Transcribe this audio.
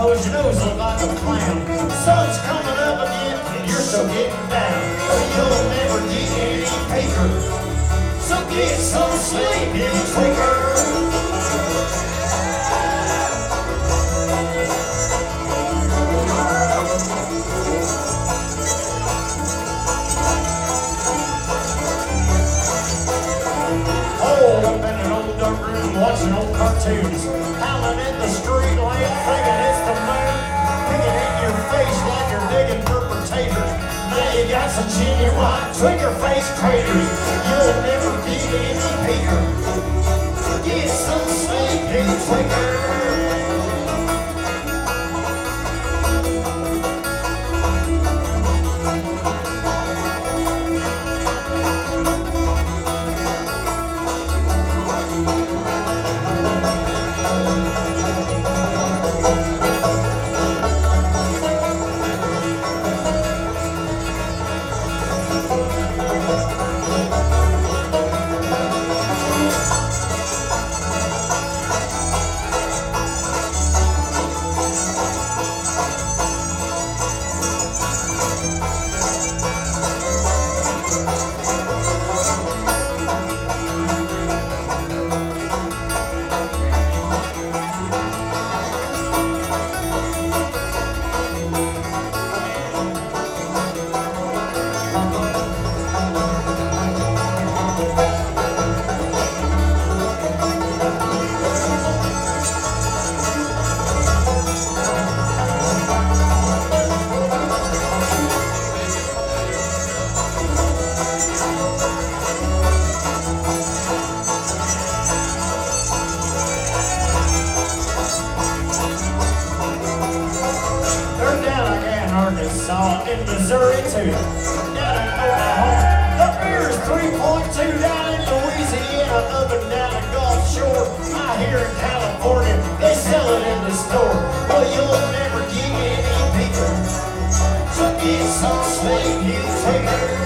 Cause your nose look like a clown. Sun's coming up again, and you're still getting down. You'll never get any paper. So get some sleep, you tweaker. Up in an old dark room watching old cartoons, howling in the street lamp thinking it's the moon, picking in your face like you're digging for potatoes. Now you got some genuine trigger face craters. You'll never get any bigger. Get some sleep, you tweaker. Arkansas, in Missouri too. Down in Oklahoma, the beer's 3.2. Down in Louisiana, up and down the Gulf Shore. Out here in California, they sell it in the store. Well, you'll never get any bigger. So get some sleep, you tweaker.